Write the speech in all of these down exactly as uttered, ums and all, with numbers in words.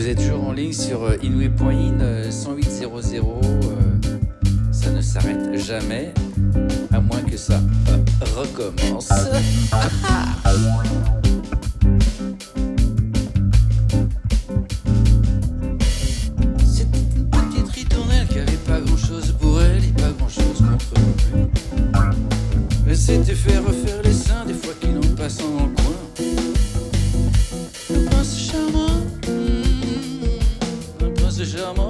Vous êtes toujours en ligne sur euh, inouï point in euh, cent huit zéro zéro. Euh, ça ne s'arrête jamais, à moins que ça euh, recommence. Ah ah. C'était une petite ritournelle qui avait pas grand chose pour elle et pas grand chose contre non plus. Elle s'était fait refaire les seins des fois qu'il en passant dans le coin. Un prince charmant, mmh, un prince charmant.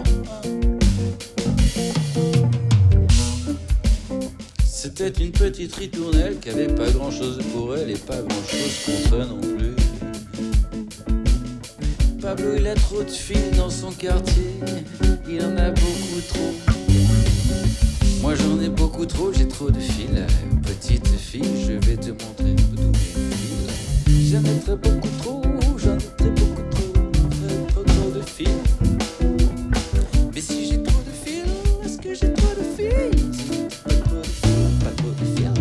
C'était une petite ritournelle qui avait pas grand chose pour elle et pas grand chose contre elle non plus. Pablo, il a trop de filles dans son quartier, il en a beaucoup trop. Moi j'en ai beaucoup trop, j'ai trop de fils. Petite fille, je vais te montrer tous mes fils. J'en ai très beaucoup trop, j'en ai très beaucoup trop, très trop trop de fils. Mais si j'ai trop de fils, est-ce que j'ai trop de filles? Pas trop de filles, pas trop de filles.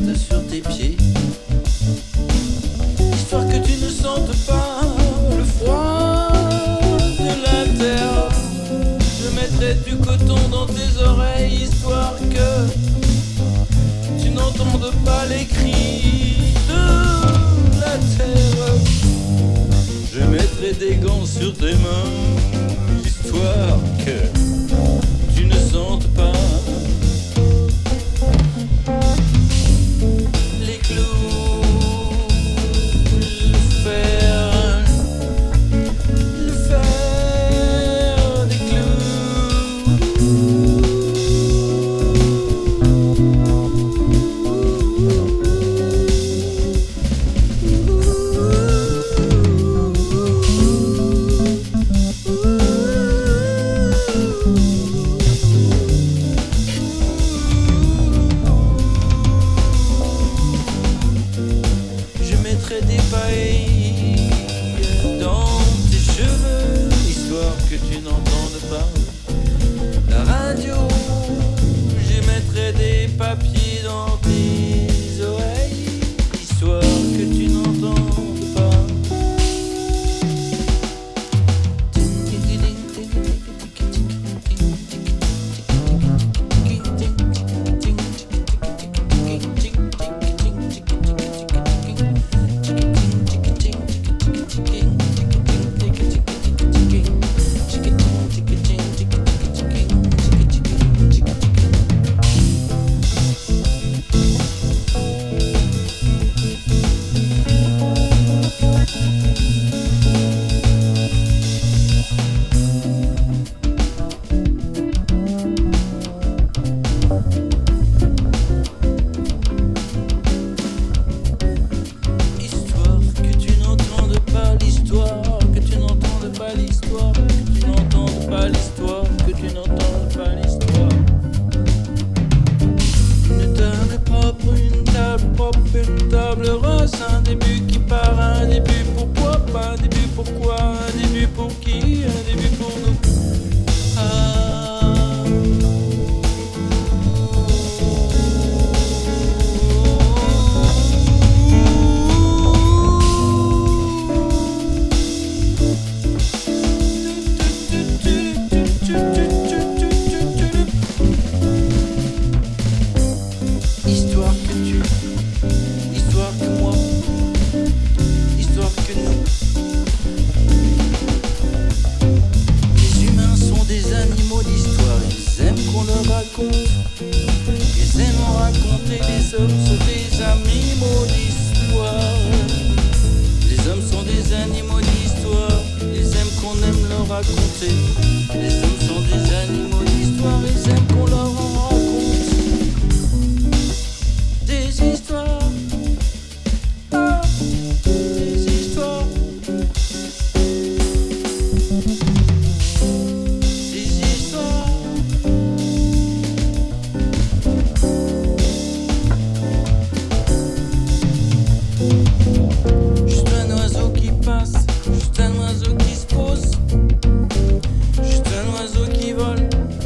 restes sur tes pieds. Histoire que tu ne sentes pas le froid de la terre. Je mettrai du coton dans tes oreilles, histoire que tu n'entendes pas les cris de la terre. Je mettrai des gants sur tes mains, histoire que tu ne sentes pas les clous, le fer, le fer des des pailles dans tes cheveux, histoire que tu n'entendes pas la radio. Je mettrai des papiers dans tes oreilles, histoire que tu n'entendes pas. Une table rase, un début qui part, un début pourquoi pas, un début pourquoi, un début pour qui, un début pour nous. Ah. Histoire que tu, histoire que moi, histoire que nous. Les humains sont des animaux d'histoire, ils aiment qu'on leur raconte, ils aiment en raconter. Les hommes sont des animaux d'histoire, les hommes sont des animaux d'histoire, ils aiment qu'on aime leur raconter. Les hommes sont des animaux d'histoire, ils aiment qu'on leur en raconte. Des histoires, ah, des histoires, des histoires. Juste un oiseau qui passe, juste un oiseau qui se pose, juste un oiseau qui vole.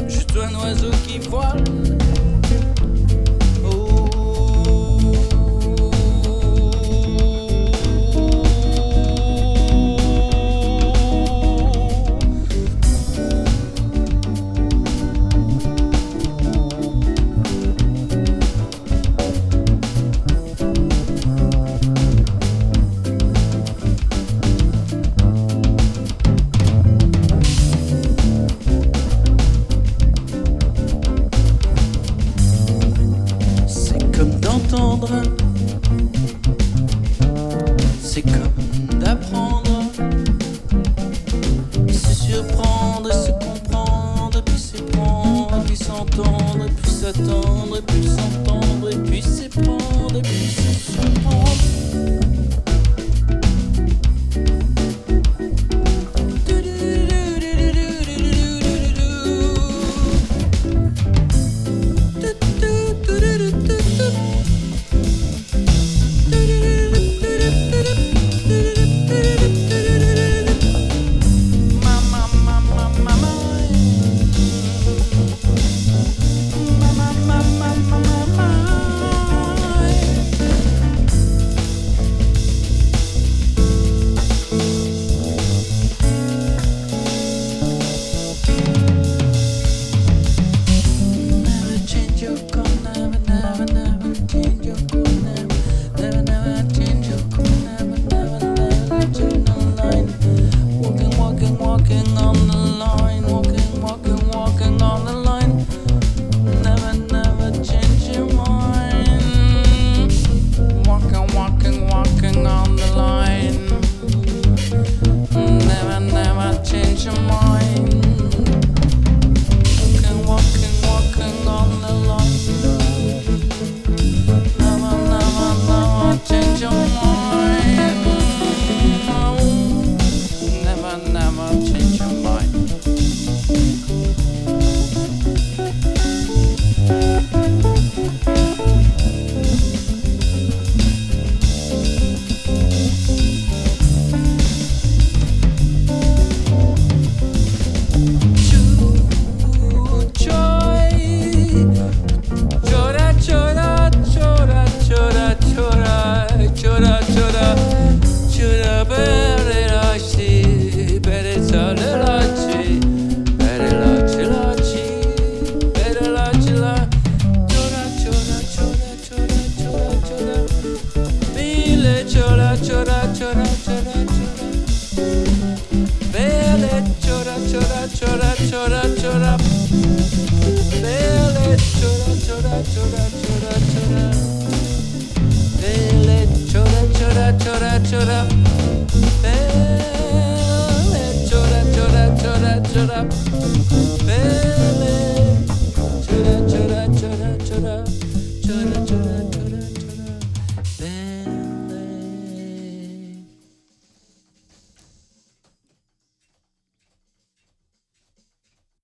shut up.